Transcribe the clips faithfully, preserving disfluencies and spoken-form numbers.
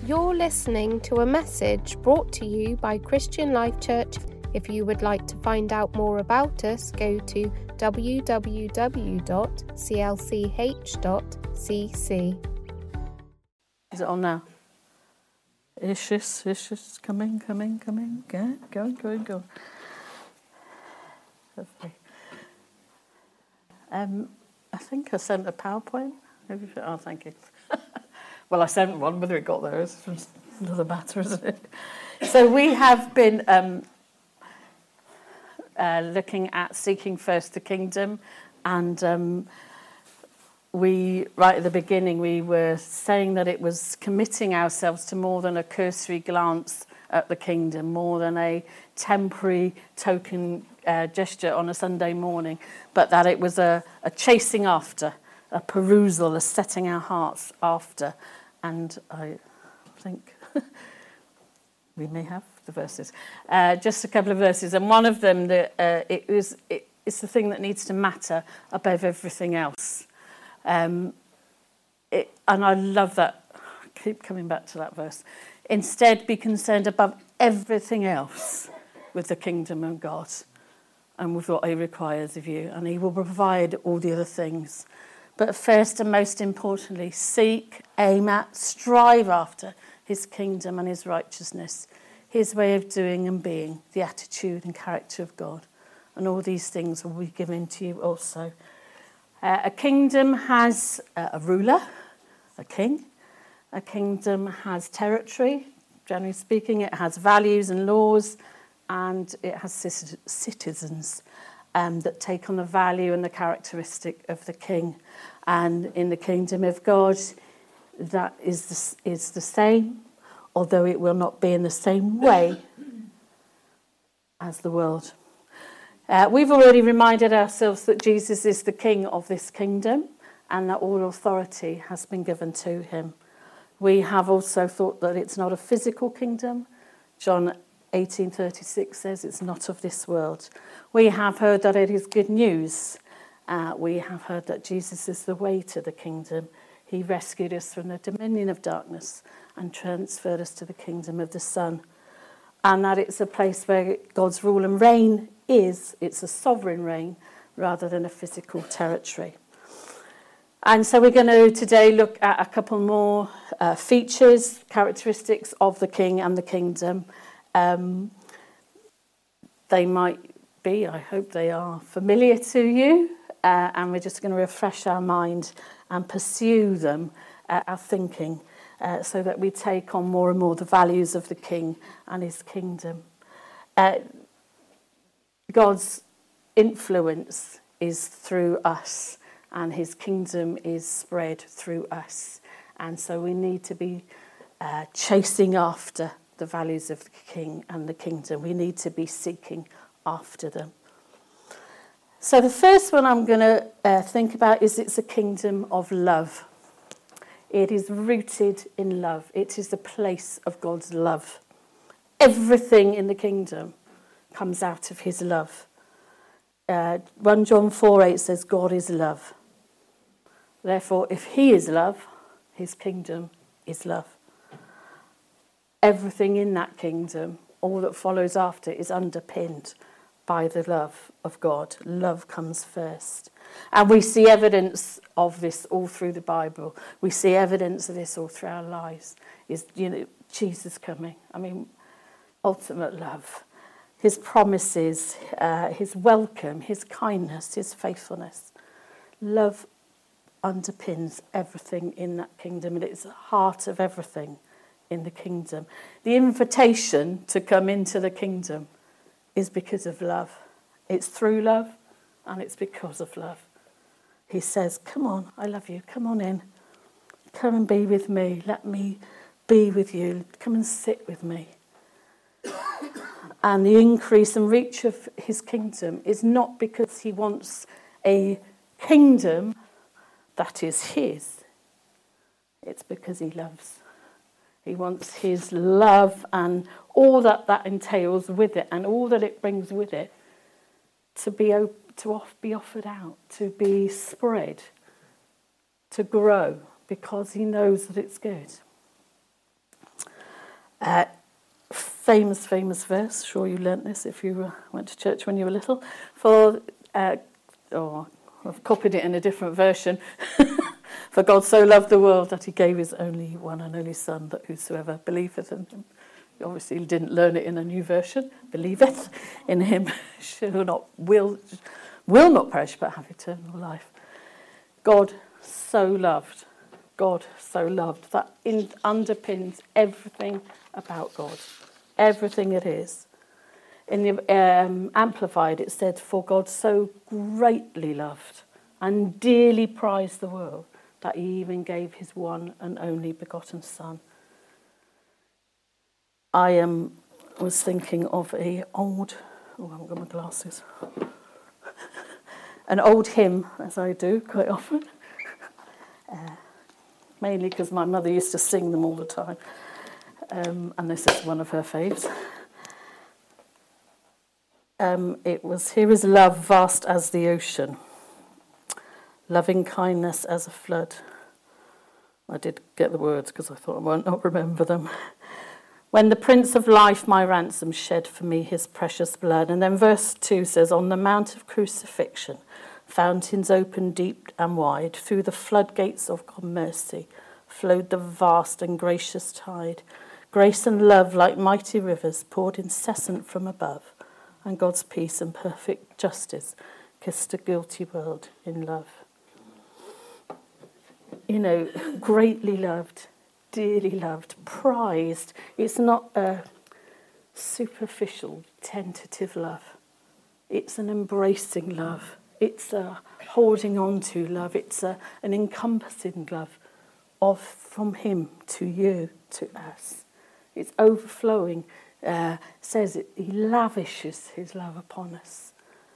You're listening to a message brought to you by Christian Life Church. If you would like to find out more about us, go to w w w dot c l c h dot c c. Is it on now? Issues, issues, coming, coming, coming, go, go, go, go. Lovely. Um, I think I sent a PowerPoint. Oh, thank you. Well, I sent one, whether it got there is another matter, isn't it? So we have been um, uh, looking at seeking first the kingdom, and um, we, right at the beginning, we were saying that it was committing ourselves to more than a cursory glance at the kingdom, more than a temporary token uh, gesture on a Sunday morning, but that it was a, a chasing after, a perusal, a setting our hearts after. And I think we may have the verses. Uh, just a couple of verses. And one of them, the, uh, it was, it, it's the thing that needs to matter above everything else. Um, it, and I love that. I keep coming back to that verse. Instead, be concerned above everything else with the kingdom of God and with what he requires of you. And he will provide all the other things. But first and most importantly, seek, aim at, strive after his kingdom and his righteousness, his way of doing and being, the attitude and character of God. And all these things will be given to you also. Uh, a kingdom has uh, a ruler, a king. A kingdom has territory. Generally speaking, it has values and laws, and it has citizens um, that take on the value and the characteristic of the king. And in the kingdom of God, that is the, is the same, although it will not be in the same way as the world. Uh, we've already reminded ourselves that Jesus is the king of this kingdom and that all authority has been given to him. We have also thought that it's not a physical kingdom. John eighteen thirty-six says it's not of this world. We have heard that it is good news. Uh, we have heard that Jesus is the way to the kingdom. He rescued us from the dominion of darkness and transferred us to the kingdom of the Son. And that it's a place where God's rule and reign is, it's a sovereign reign rather than a physical territory. And so we're going to today look at a couple more uh, features, characteristics of the king and the kingdom. Um, they might be, I hope they are, familiar to you, uh, and we're just going to refresh our mind and pursue them, uh, our thinking, uh, so that we take on more and more the values of the king and his kingdom. Uh, God's influence is through us, and his kingdom is spread through us. And so we need to be uh, chasing after the values of the king and the kingdom. We need to be seeking after them. So the first one I'm going to uh, think about is it's a kingdom of love. It is rooted in love. It is the place of God's love. Everything in the kingdom comes out of his love. Uh, First John four eight says God is love. Therefore, if he is love, his kingdom is love. Everything in that kingdom, all that follows after, is underpinned by the love of God. Love comes first. And we see evidence of this all through the Bible. We see evidence of this all through our lives. Is, you know, Jesus coming. I mean, ultimate love. His promises, uh, his welcome, his kindness, his faithfulness. Love underpins everything in that kingdom, and it's the heart of everything in the kingdom. The invitation to come into the kingdom is because of love. It's through love, and it's because of love. He says, come on, I love you, come on in. Come and be with me. Let me be with you. Come and sit with me. And the increase and reach of his kingdom is not because he wants a kingdom that is his. It's because he loves. He wants his love and all that that entails with it and all that it brings with it to be op- to off- be offered out, to be spread, to grow, because he knows that it's good. Uh, famous, famous verse. Sure you learnt this if you uh, went to church when you were little. For, uh, oh, I've copied it in a different version. For God so loved the world that he gave his only one and only Son, that whosoever believeth in him. You obviously didn't learn it in a new version. Believeth in him shall not, will, will not perish but have eternal life. God so loved. God so loved. That in, underpins everything about God. Everything it is. In the um, Amplified it said, for God so greatly loved and dearly prized the world that he even gave his one and only begotten Son. I um, was thinking of a old, oh I haven't got my glasses, an old hymn, as I do quite often, uh, mainly because my mother used to sing them all the time, um, and this is one of her faves. Um, it was, here is love vast as the ocean, loving kindness as a flood. I did get the words because I thought I might not remember them. When the Prince of Life, my ransom, shed for me his precious blood. And then verse two says, on the mount of crucifixion, fountains opened deep and wide, through the floodgates of God's mercy flowed the vast and gracious tide. Grace and love like mighty rivers poured incessant from above, and God's peace and perfect justice kissed a guilty world in love. You know, greatly loved, dearly loved, prized. It's not a superficial, tentative love. It's an embracing love. It's a holding on to love. It's a, an encompassing love of from him to you, to us. It's overflowing. Uh, says it, he lavishes his love upon us.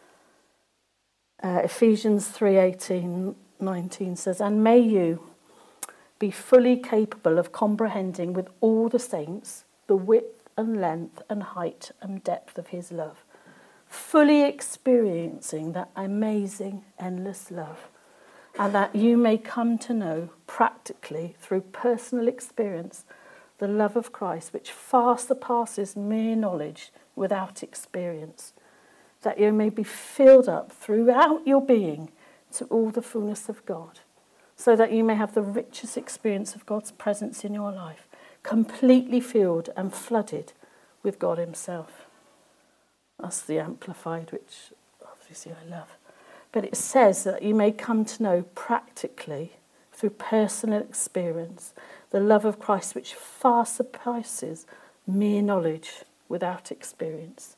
Uh, Ephesians three eighteen, nineteen says, and may you be fully capable of comprehending with all the saints the width and length and height and depth of his love, fully experiencing that amazing, endless love, and that you may come to know practically through personal experience the love of Christ, which far surpasses mere knowledge without experience, that you may be filled up throughout your being to all the fullness of God, so that you may have the richest experience of God's presence in your life, completely filled and flooded with God himself. That's the Amplified, which obviously I love. But it says that you may come to know practically, through personal experience, the love of Christ, which far surpasses mere knowledge without experience.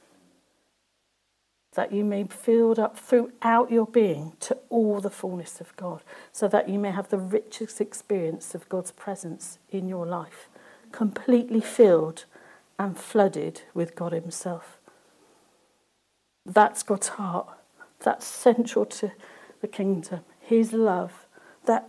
That you may be filled up throughout your being to all the fullness of God, so that you may have the richest experience of God's presence in your life, completely filled and flooded with God himself. That's God's heart. That's central to the kingdom. His love, that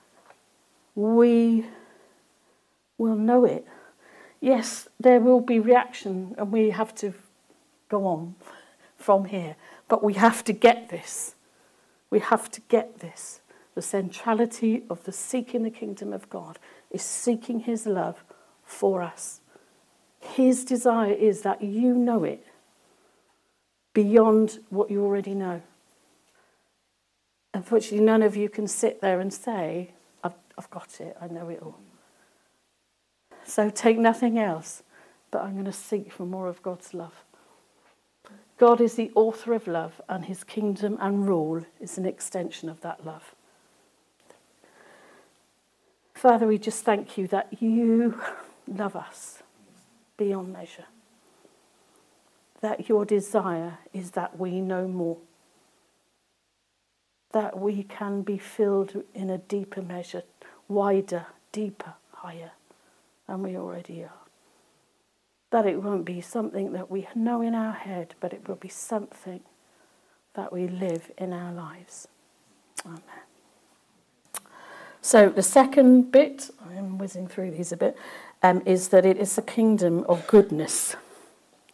we will know it. Yes, there will be reaction and we have to go on from here. But we have to get this. We have to get this. The centrality of the seeking the kingdom of God is seeking his love for us. His desire is that you know it beyond what you already know. Unfortunately, none of you can sit there and say, I've, I've got it, I know it all. So take nothing else, but I'm going to seek for more of God's love. God is the author of love, and his kingdom and rule is an extension of that love. Father, we just thank you that you love us beyond measure. That your desire is that we know more. That we can be filled in a deeper measure, wider, deeper, higher than we already are. That it won't be something that we know in our head, but it will be something that we live in our lives. Amen. So the second bit, I'm whizzing through these a bit, um, is that it is the kingdom of goodness.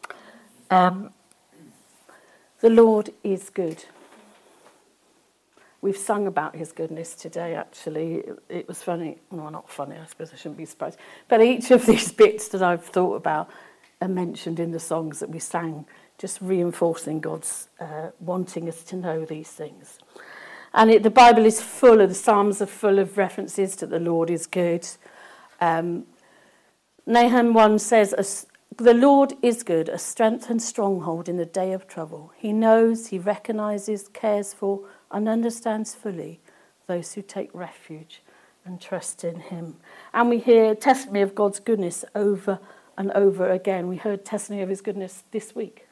Um, the Lord is good. We've sung about his goodness today, actually. It, it was funny. No, not funny, I suppose I shouldn't be surprised. But each of these bits that I've thought about are mentioned in the songs that we sang, just reinforcing God's uh, wanting us to know these things. And it, the Bible is full of, the Psalms are full of references to the Lord is good. Um, Nahum one says, the Lord is good, a strength and stronghold in the day of trouble. He knows, he recognises, cares for, and understands fully those who take refuge and trust in him. And we hear testimony of God's goodness over and over again. We heard testimony of his goodness this week.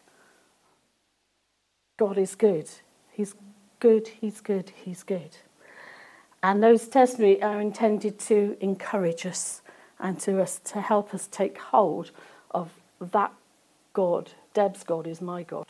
God is good. He's good, he's good, he's good. And those testimonies are intended to encourage us and to us to help us take hold of that God. Deb's God is my God.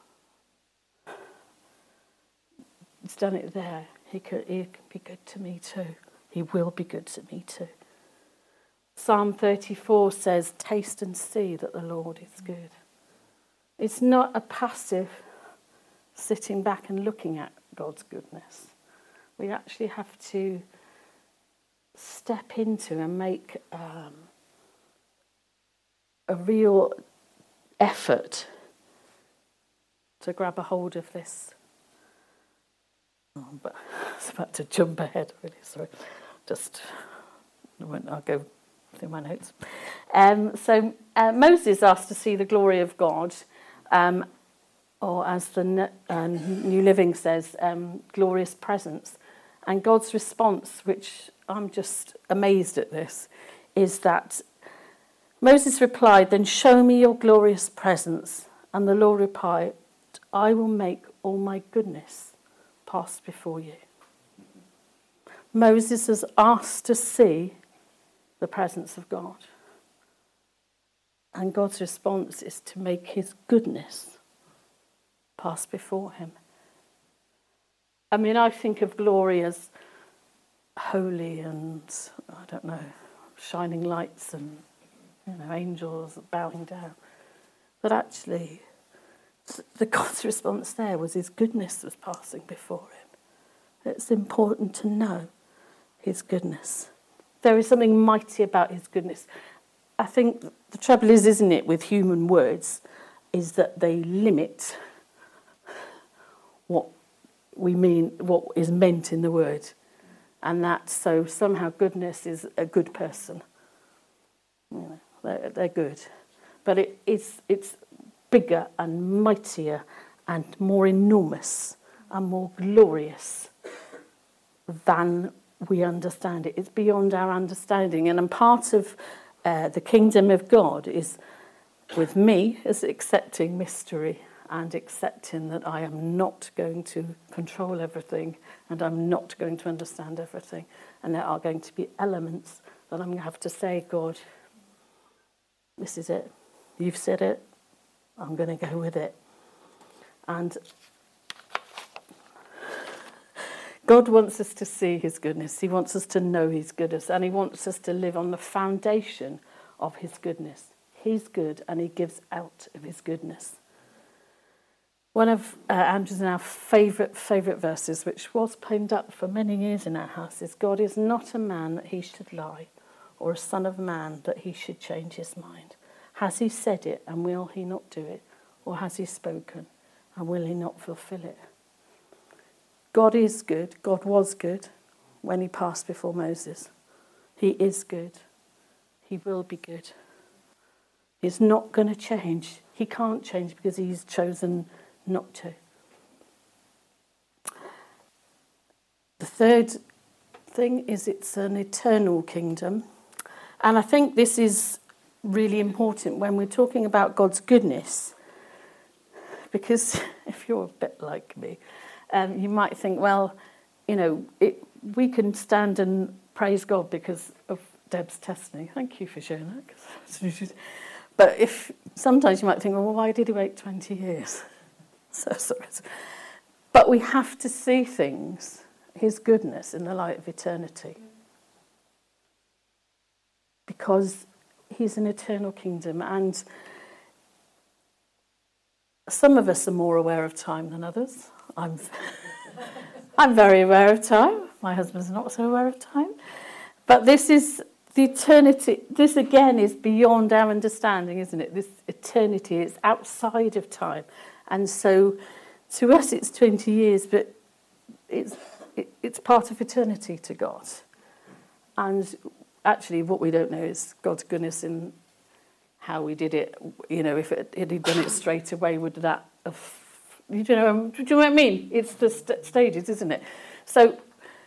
He's done it there. He could, he can be good to me too. He will be good to me too. Psalm thirty-four says, taste and see that the Lord is good. It's not a passive sitting back and looking at God's goodness. We actually have to step into and make um, a real effort to grab a hold of this. Oh, but I was about to jump ahead, really, sorry. Just, I won't, I'll go through my notes. Um, so uh, Moses asked to see the glory of God, um, or as the uh, New Living says, um, glorious presence. And God's response, which I'm just amazed at this, is that Moses replied, then show me your glorious presence. And the Lord replied, I will make all my goodness pass before you. Moses is asked to see the presence of God. And God's response is to make his goodness pass before him. I mean, I think of glory as holy and, I don't know, shining lights and, you know, angels bowing down. But actually, the God's response there was his goodness was passing before him. It's important to know his goodness. There is something mighty about his goodness. I think the trouble is, isn't it, with human words, is that they limit what we mean, what is meant in the word. And that, so somehow goodness is a good person. You know, they're, they're good. But it is, it's bigger and mightier and more enormous and more glorious than we understand it. It's beyond our understanding. And, and part of uh, the kingdom of God is, with me, is accepting mystery and accepting that I am not going to control everything and I'm not going to understand everything. And there are going to be elements that I'm going to have to say, God, this is it. You've said it. I'm going to go with it. And God wants us to see his goodness. He wants us to know his goodness. And he wants us to live on the foundation of his goodness. He's good and he gives out of his goodness. One of uh, Andrew's and our favourite, favourite verses, which was pinned up for many years in our house, is God is not a man that he should lie, or a son of man that he should change his mind. Has he said it, and will he not do it? Or has he spoken, and will he not fulfil it? God is good. God was good when he passed before Moses. He is good. He will be good. He's not going to change. He can't change because he's chosen not to. The third thing is it's an eternal kingdom. And I think this is really important when we're talking about God's goodness, because if you're a bit like me, um, you might think, well, you know, it, we can stand and praise God because of Deb's testimony. Thank you for sharing that. But if sometimes you might think, well, why did he wait twenty years? So sorry. But we have to see things, his goodness, in the light of eternity. Because he's an eternal kingdom, and some of us are more aware of time than others. I'm I'm very aware of time. My husband's not so aware of time. But this is the eternity. This, again, is beyond our understanding, isn't it? This eternity is outside of time. And so to us it's twenty years, but it's it, it's part of eternity to God. And actually what we don't know is God's goodness in how we did it. You know, if it, it had done it straight away, would that have... You know, do you know what I mean? It's the st- stages, isn't it? So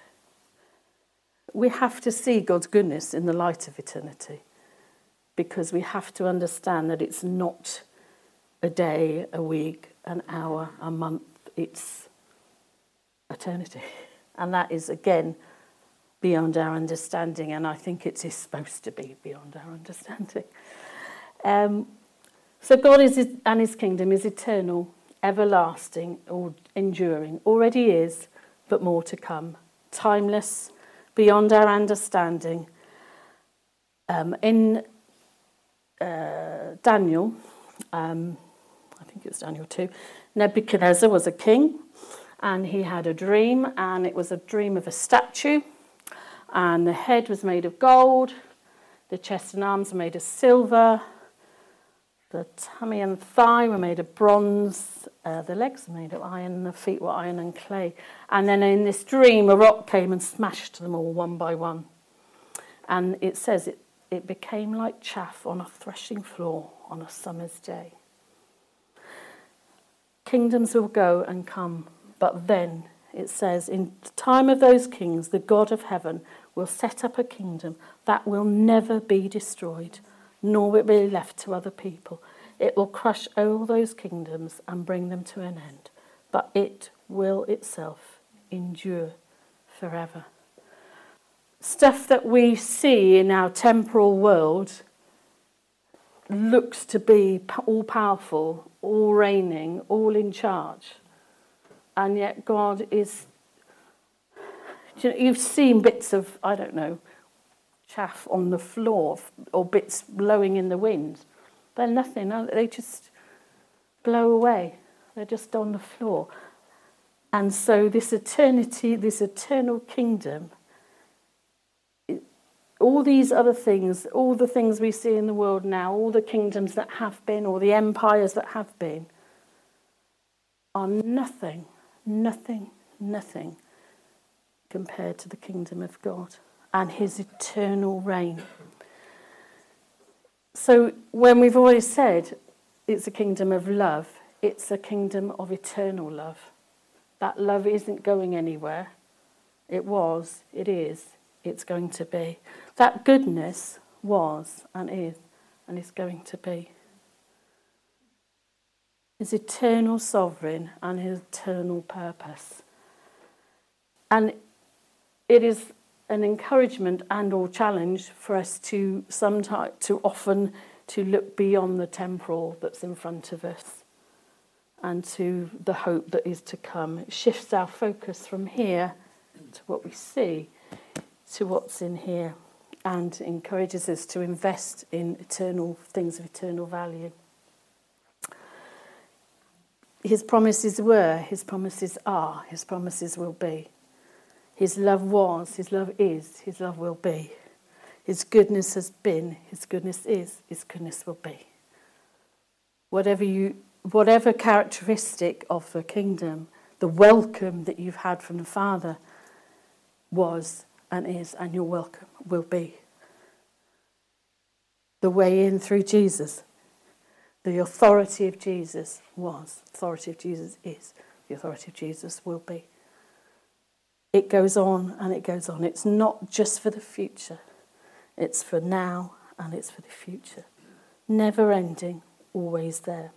we have to see God's goodness in the light of eternity, because we have to understand that it's not a day, a week, an hour, a month. It's eternity. And that is, again, beyond our understanding. And I think it is supposed to be beyond our understanding. Um, so God is, and his kingdom is eternal, everlasting, or enduring. Already is, but more to come. Timeless, beyond our understanding. Um, in uh, Daniel, um, I think it was Daniel two, Nebuchadnezzar was a king, and he had a dream, and it was a dream of a statue, and the head was made of gold, the chest and arms were made of silver, the tummy and thigh were made of bronze, uh, the legs were made of iron, the feet were iron and clay. And then in this dream, a rock came and smashed them all one by one. And it says it, it became like chaff on a threshing floor on a summer's day. Kingdoms will go and come, but then it says, in the time of those kings, the God of heaven will set up a kingdom that will never be destroyed, nor will it be left to other people. It will crush all those kingdoms and bring them to an end, but it will itself endure forever. Stuff that we see in our temporal world looks to be all-powerful, all reigning, all in charge. And yet God is... You know, you've seen bits of, I don't know, chaff on the floor or bits blowing in the wind. They're nothing. They just blow away. They're just on the floor. And so this eternity, this eternal kingdom, it, all these other things, all the things we see in the world now, all the kingdoms that have been, or the empires that have been, are nothing, nothing, nothing compared to the kingdom of God and his eternal reign. So when we've always said it's a kingdom of love, it's a kingdom of eternal love. That love isn't going anywhere. It was, it is, it's going to be. That goodness was and is and is going to be. His eternal sovereign and his eternal purpose. And it is an encouragement and or challenge for us to sometimes, to often, to look beyond the temporal that's in front of us and to the hope that is to come. It shifts our focus from here to what we see to what's in here and encourages us to invest in eternal things of eternal value. His promises were, his promises are, his promises will be. His love was, his love is, his love will be. His goodness has been, his goodness is, his goodness will be. Whatever you, whatever characteristic of the kingdom, the welcome that you've had from the Father was and is, and your welcome will be. The way in through Jesus, the authority of Jesus was, the authority of Jesus is, the authority of Jesus will be. It goes on and it goes on. It's not just for the future. It's for now and it's for the future. Never ending, always there.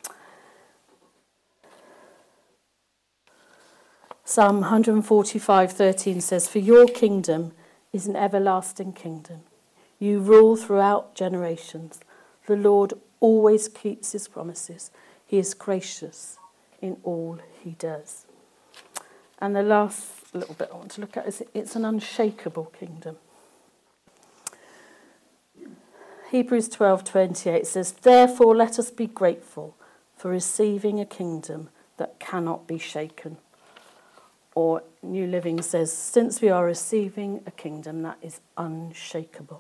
Psalm one forty-five thirteen says, "For your kingdom is an everlasting kingdom. You rule throughout generations. The Lord always keeps his promises. He is gracious in all he does." And the last little bit I want to look at is it's an unshakable kingdom. Hebrews twelve twenty-eight says, "Therefore let us be grateful for receiving a kingdom that cannot be shaken." or New Living says, since we are receiving a kingdom that is unshakable.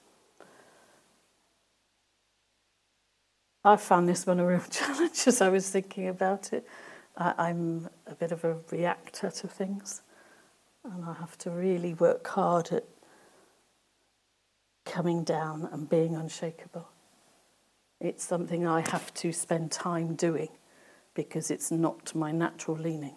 I found this one a real challenge as I was thinking about it. I, I'm a bit of a reactor to things, and I have to really work hard at coming down and being unshakable. It's something I have to spend time doing because it's not my natural leaning.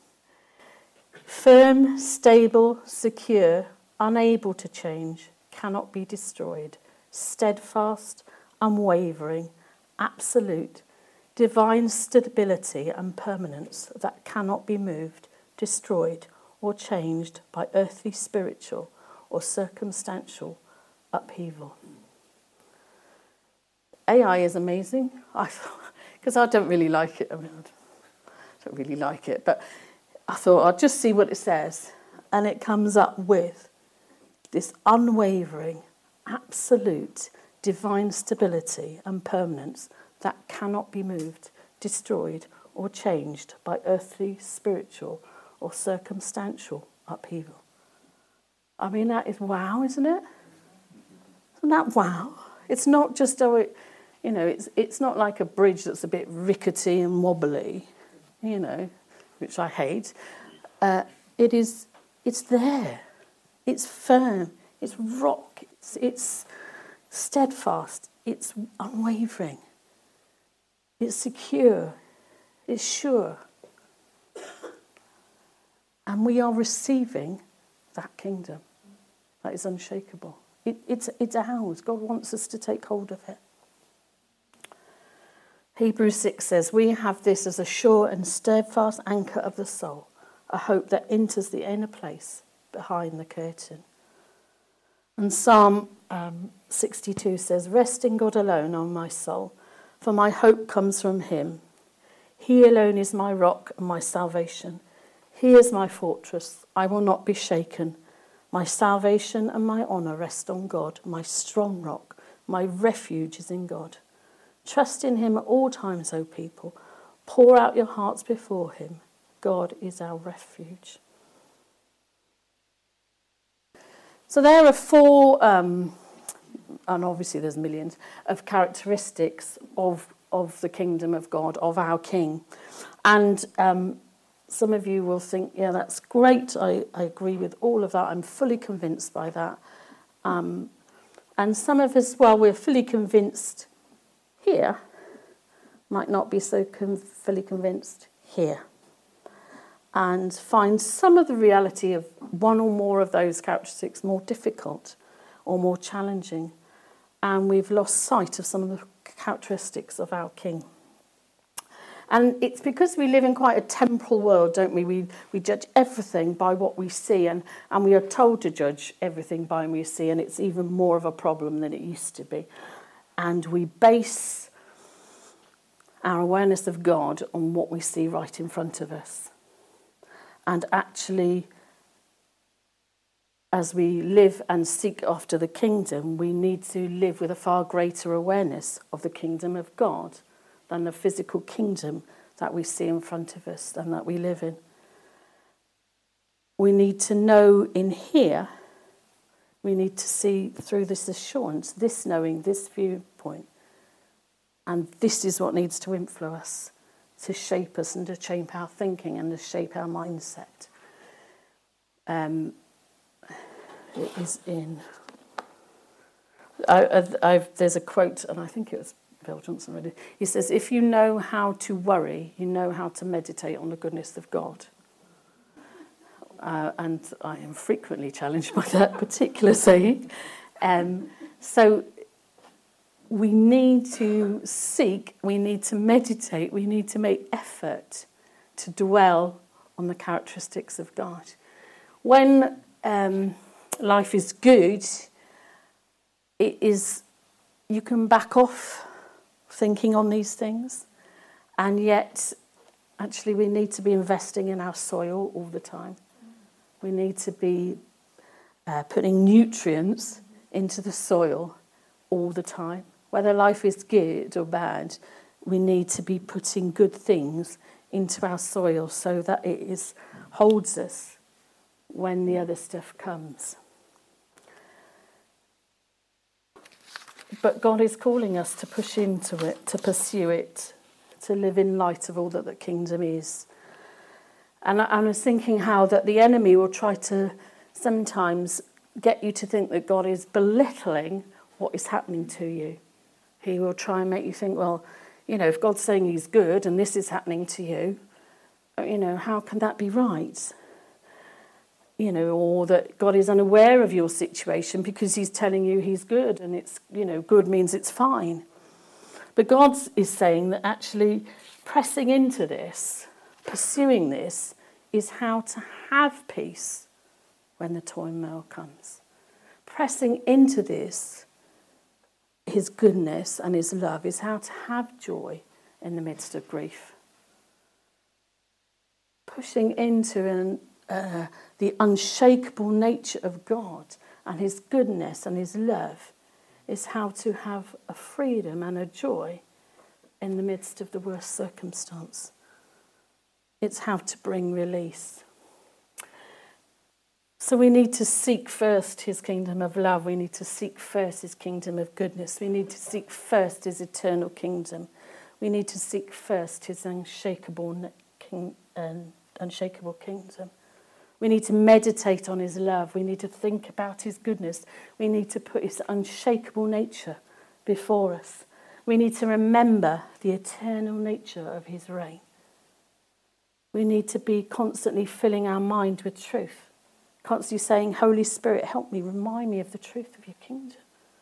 Firm, stable, secure, unable to change, cannot be destroyed, steadfast, unwavering, absolute, divine stability and permanence that cannot be moved, destroyed, or changed by earthly, spiritual, or circumstantial upheaval. A I is amazing, I because I don't really like it. I mean, I don't really like it, but I thought I'll just see what it says, and it comes up with this unwavering, absolute, divine stability and permanence that cannot be moved, destroyed, or changed by earthly, spiritual, or circumstantial upheaval. I mean, that is wow, isn't it? Isn't that wow? It's not just, oh, it, you know, it's it's not like a bridge that's a bit rickety and wobbly, you know, which I hate. Uh, it is, it's there. It's firm. It's rock. It's, it's steadfast. It's unwavering. It's secure. It's sure. And we are receiving that kingdom that is unshakable. It, it's, it's ours. God wants us to take hold of it. Hebrews six says, we have this as a sure and steadfast anchor of the soul, a hope that enters the inner place behind the curtain. And Psalm um, sixty-two says, rest in God alone, O my soul, for my hope comes from him. He alone is my rock and my salvation. He is my fortress. I will not be shaken. My salvation and my honour rest on God, my strong rock. My refuge is in God. Trust in him at all times, O people. Pour out your hearts before him. God is our refuge. So there are four, um, and obviously there's millions, of characteristics of, of the kingdom of God, of our King. And um, some of you will think, yeah, that's great. I, I agree with all of that. I'm fully convinced by that. Um, and some of us, well, we're fully convinced here, might not be so con- fully convinced here, and find some of the reality of one or more of those characteristics more difficult or more challenging, and we've lost sight of some of the characteristics of our King. And it's because we live in quite a temporal world, don't we? We we judge everything by what we see, and, and we are told to judge everything by what we see, and it's even more of a problem than it used to be. And we base our awareness of God on what we see right in front of us. And actually, as we live and seek after the kingdom, we need to live with a far greater awareness of the kingdom of God than the physical kingdom that we see in front of us and that we live in. We need to know in here, we need to see through this assurance, this knowing, this viewpoint. And this is what needs to influence us, to shape us and to shape our thinking and to shape our mindset. Um, it is in... I, I, I've, there's a quote, and I think it was Bill Johnson already. He says, if you know how to worry, you know how to meditate on the goodness of God. Uh, and I am frequently challenged by that particular saying. Um, so we need to seek, we need to meditate, we need to make effort to dwell on the characteristics of God. When um, life is good, it is, you can back off thinking on these things, and yet actually we need to be investing in our soil all the time. We need to be uh, putting nutrients into the soil all the time. Whether life is good or bad, we need to be putting good things into our soil so that it is holds us when the other stuff comes. But God is calling us to push into it, to pursue it, to live in light of all that the kingdom is. And I, I was thinking how that the enemy will try to sometimes get you to think that God is belittling what is happening to you. He will try and make you think, well, you know, if God's saying he's good and this is happening to you, you know, how can that be right? You know, or that God is unaware of your situation because he's telling you he's good and it's, you know, good means it's fine. But God is saying that actually pressing into this, pursuing this, is how to have peace when the turmoil comes. Pressing into this, his goodness and his love, is how to have joy in the midst of grief. Pushing into an Uh, the unshakable nature of God and his goodness and his love is how to have a freedom and a joy in the midst of the worst circumstance. It's how to bring release. So we need to seek first his kingdom of love. We need to seek first his kingdom of goodness. We need to seek first his eternal kingdom. We need to seek first his unshakable, king, uh, unshakable kingdom. We need to meditate on his love. We need to think about his goodness. We need to put his unshakable nature before us. We need to remember the eternal nature of his reign. We need to be constantly filling our mind with truth. Constantly saying, Holy Spirit, help me, remind me of the truth of your kingdom.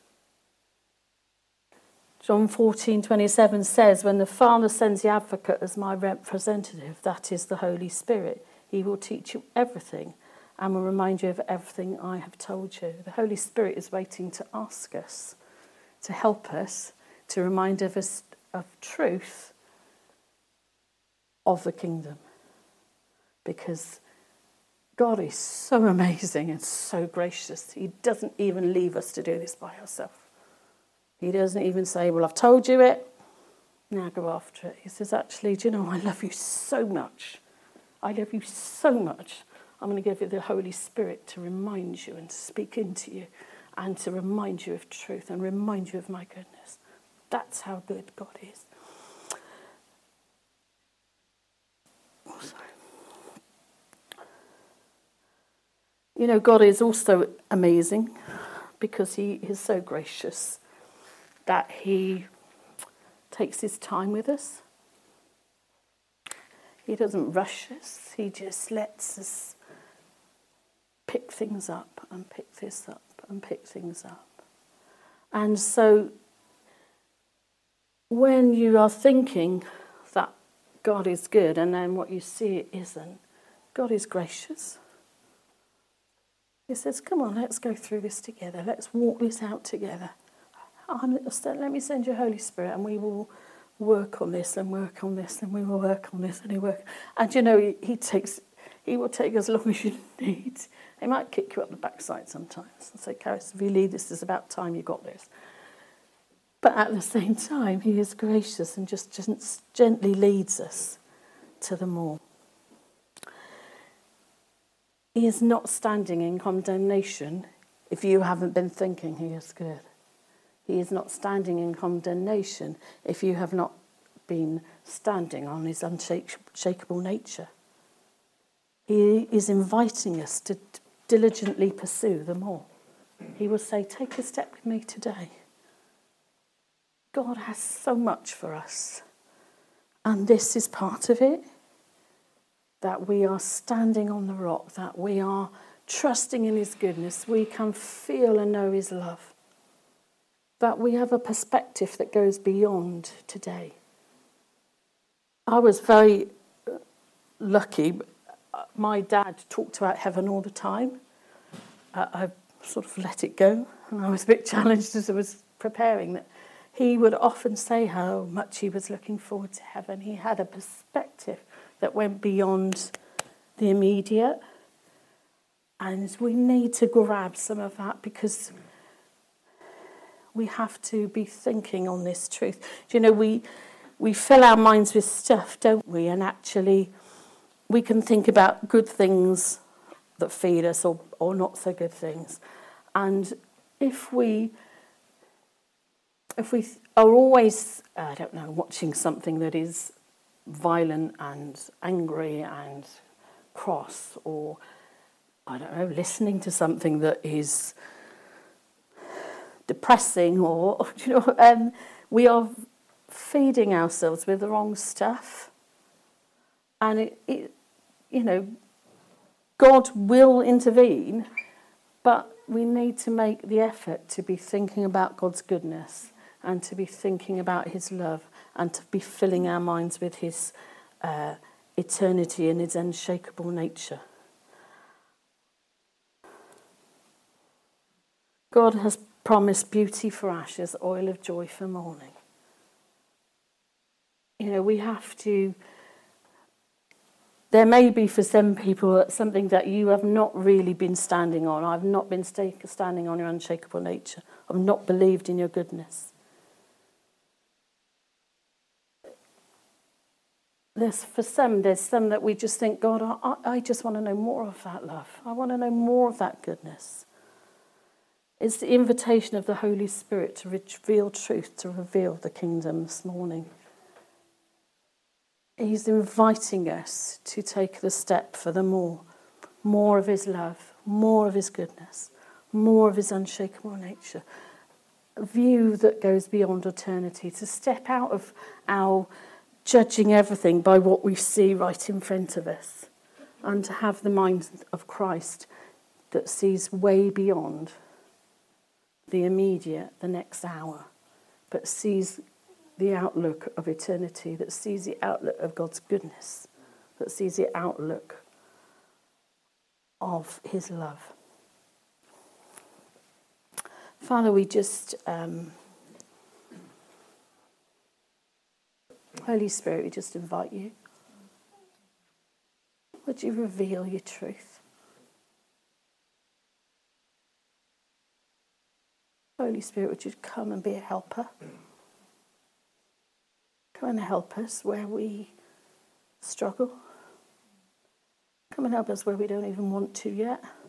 John fourteen twenty-seven says, when the Father sends the advocate as my representative, that is the Holy Spirit, he will teach you everything and will remind you of everything I have told you. The Holy Spirit is waiting to ask us, to help us, to remind us of truth of the kingdom. Because God is so amazing and so gracious. He doesn't even leave us to do this by ourselves. He doesn't even say, well, I've told you it, now go after it. He says, actually, do you know, I love you so much. I love you so much. I'm going to give you the Holy Spirit to remind you and to speak into you and to remind you of truth and remind you of my goodness. That's how good God is. Oh, sorry. You know, God is also amazing because he is so gracious that he takes his time with us. He doesn't rush us. He just lets us pick things up and pick this up and pick things up. And so when you are thinking that God is good and then what you see it isn't, God is gracious. He says, come on, let's go through this together. Let's walk this out together. Let me send you Holy Spirit and we will work on this and work on this and we will work on this and he work. And you know, he, he takes, he will take as long as you need. He might kick you up the backside sometimes and say, Caris, if you leave this, it's about time you got this. But at the same time, he is gracious and just, just gently leads us to the more. He is not standing in condemnation if you haven't been thinking he is good. He is not standing in condemnation if you have not been standing on his unshakable nature. He is inviting us to diligently pursue the more. He will say, take a step with me today. God has so much for us. And this is part of it. That we are standing on the rock, that we are trusting in his goodness. We can feel and know his love. That we have a perspective that goes beyond today. I was very lucky. My dad talked about heaven all the time. Uh, I sort of let it go, and I was a bit challenged as I was preparing that he would often say how much he was looking forward to heaven. He had a perspective that went beyond the immediate, and we need to grab some of that because we have to be thinking on this truth. Do you know, we we fill our minds with stuff, don't we? And actually, we can think about good things that feed us or, or not so good things. And if we if we are always, I don't know, watching something that is violent and angry and cross, or, I don't know, listening to something that is depressing, or, you know, um, we are feeding ourselves with the wrong stuff. And, it, it, you know, God will intervene, but we need to make the effort to be thinking about God's goodness and to be thinking about his love and to be filling our minds with his uh, eternity and his unshakable nature. God has promised beauty for ashes, oil of joy for mourning. You know, we have to... There may be for some people something that you have not really been standing on. I've not been standing on your unshakable nature. I've not believed in your goodness. There's, for some, there's some that we just think, God, I, I just want to know more of that love. I want to know more of that goodness. It's the invitation of the Holy Spirit to reveal truth, to reveal the kingdom this morning. He's inviting us to take the step for the more. More of his love, more of his goodness, more of his unshakable nature. A view that goes beyond eternity, to step out of our judging everything by what we see right in front of us, and to have the mind of Christ that sees way beyond the immediate, the next hour, but sees the outlook of eternity, that sees the outlook of God's goodness, that sees the outlook of his love. Father, we just... Um, Holy Spirit, we just invite you. Would you reveal your truth? Holy Spirit, would you come and be a helper? Come and help us where we struggle. Come and help us where we don't even want to yet.